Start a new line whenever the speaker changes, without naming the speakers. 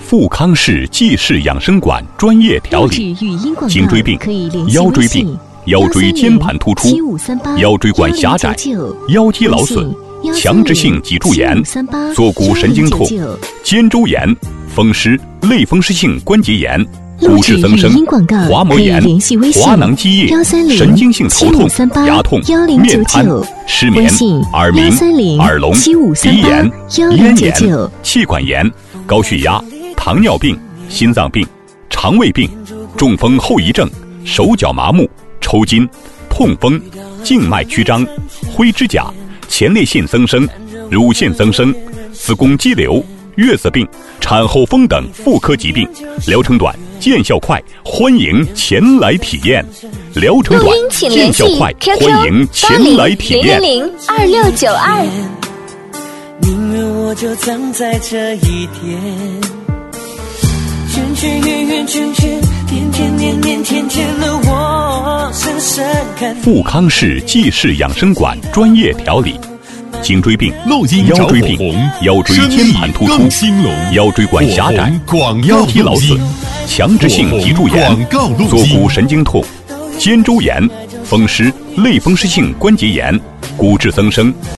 富康市济世养生馆专业调理：颈椎病、腰椎病、腰椎间盘突出、腰椎管狭窄、腰肌劳损、强直性脊柱炎、坐骨神经痛、肩周炎、风湿、类风湿性关节炎、骨质增生、滑膜炎、滑囊积液、神经性头痛、牙痛、面瘫、失眠、耳鸣、耳聋、鼻炎、咽炎、气管炎、高血压、糖尿病、心脏病、肠胃病、中风后遗症、手脚麻木、抽筋、痛风、静脉曲张、灰指甲、前列腺增生、乳腺增生、子宫肌瘤、月子病、产后风等妇科疾病，疗程短，见效快，欢迎前来体验。疗程短，见效快，欢迎前来体验。
010-2692。
宁愿我就葬在这一天，圈圈圆圆圈圈，天天年年天天的我深深看。
富康市济世养生馆专业调理：颈椎病、腰椎病、腰椎间盘突出、腰椎管狭窄、腰肌劳损、强直性脊柱炎、坐骨神经痛、肩周炎、风湿、类风湿性关节炎、骨质增生。